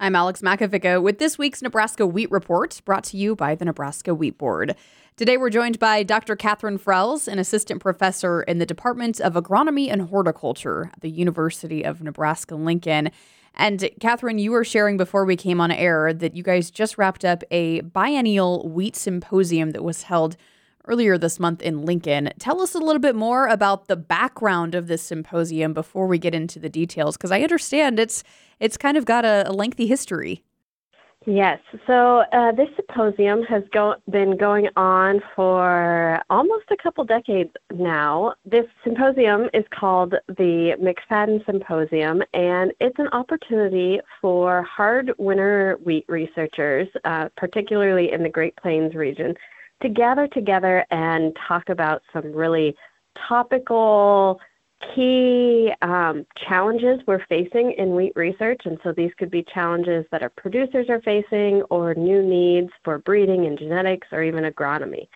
I'm Alex Makovica with this week's Nebraska Wheat Report, brought to you by the Nebraska Wheat Board. Today we're joined by Dr. Catherine Frells, an assistant professor in the Department of Agronomy and Horticulture at the University of Nebraska-Lincoln. And Catherine, you were sharing before we came on air that you guys just wrapped up a biennial wheat symposium that was held earlier this month in Lincoln. Tell us a little bit more about the background of this symposium before we get into the details, because I understand it's kind of got a lengthy history. Yes. So this symposium has been going on for almost a couple decades now. This symposium is called the McFadden Symposium, and it's an opportunity for hard winter wheat researchers, particularly in the Great Plains region, to gather together and talk about some really topical key challenges we're facing in wheat research. And so these could be challenges that our producers are facing or new needs for breeding and genetics or even agronomy.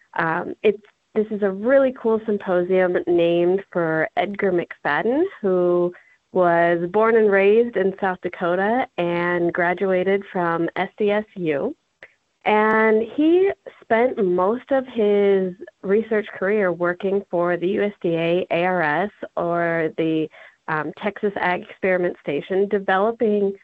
This is a really cool symposium named for Edgar McFadden, who was born and raised in South Dakota and graduated from SDSU. And he spent most of his research career working for the USDA ARS, or the Texas Ag Experiment Station, developing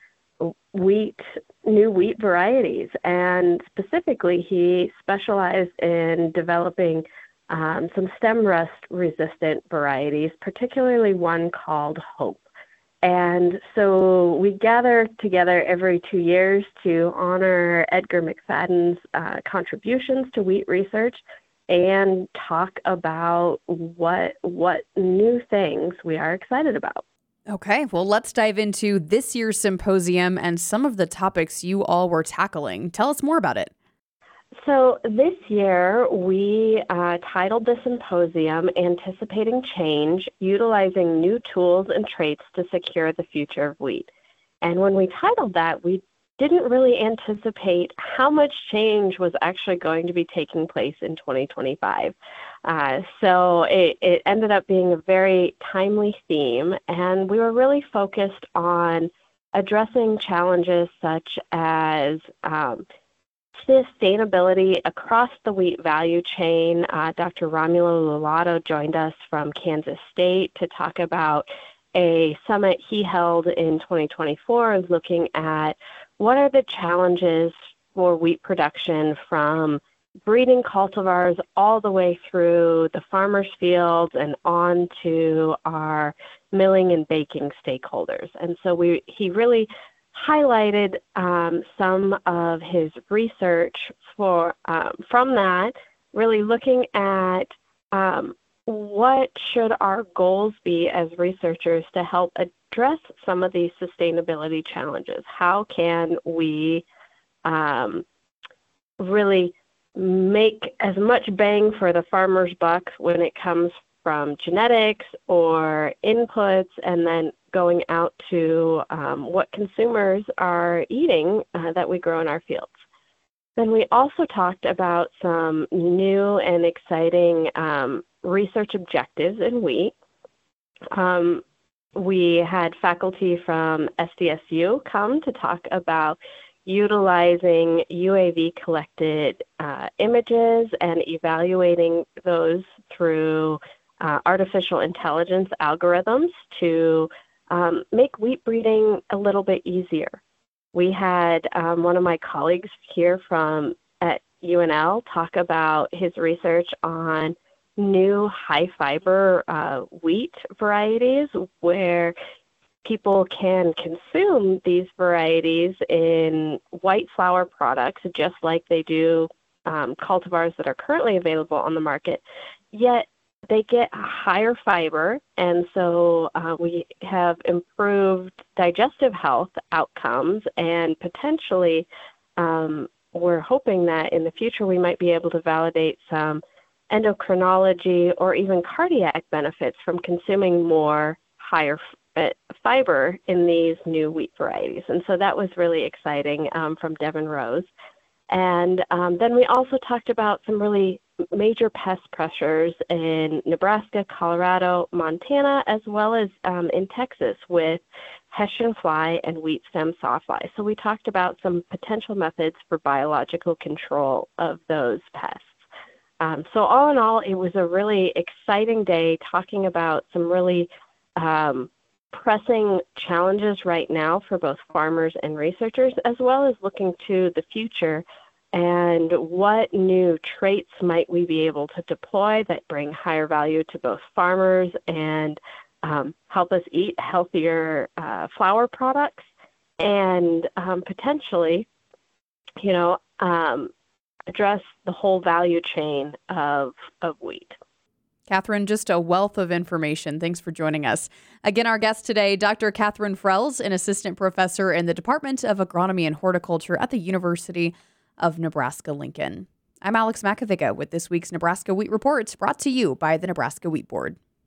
new wheat varieties. And specifically, he specialized in developing some stem rust resistant varieties, particularly one called Hope. And so we gather together every 2 years to honor Edgar McFadden's contributions to wheat research and talk about what new things we are excited about. Okay, well, let's dive into this year's symposium and some of the topics you all were tackling. Tell us more about it. So this year, we titled the symposium Anticipating Change, Utilizing New Tools and Traits to Secure the Future of Wheat. And when we titled that, we didn't really anticipate how much change was actually going to be taking place in 2025. So it ended up being a very timely theme, and we were really focused on addressing challenges such as sustainability across the wheat value chain. Dr. Romulo Lovato joined us from Kansas State to talk about a summit he held in 2024, looking at what are the challenges for wheat production from breeding cultivars all the way through the farmers' fields and on to our milling and baking stakeholders. And so he really highlighted some of his research from that, really looking at what should our goals be as researchers to help address some of these sustainability challenges. How can we really make as much bang for the farmer's buck when it comes from genetics or inputs, and then going out to what consumers are eating that we grow in our fields. Then we also talked about some new and exciting research objectives in wheat. We had faculty from SDSU come to talk about utilizing UAV collected images and evaluating those through artificial intelligence algorithms to make wheat breeding a little bit easier. We had one of my colleagues here at UNL talk about his research on new high fiber wheat varieties, where people can consume these varieties in white flour products just like they do cultivars that are currently available on the market, yet they get higher fiber, and so we have improved digestive health outcomes, and potentially we're hoping that in the future we might be able to validate some endocrinology or even cardiac benefits from consuming more higher fiber in these new wheat varieties. And so that was really exciting from Devin Rose. And then we also talked about some really major pest pressures in Nebraska, Colorado, Montana, as well as in Texas with Hessian fly and wheat stem sawfly. So we talked about some potential methods for biological control of those pests. So all in all, it was a really exciting day talking about some really pressing challenges right now for both farmers and researchers, as well as looking to the future and what new traits might we be able to deploy that bring higher value to both farmers and help us eat healthier flour products and potentially, address the whole value chain of wheat. Catherine, just a wealth of information. Thanks for joining us. Again, our guest today, Dr. Catherine Frells, an assistant professor in the Department of Agronomy and Horticulture at the University of Nebraska-Lincoln. I'm Alex Makovica with this week's Nebraska Wheat Report, brought to you by the Nebraska Wheat Board.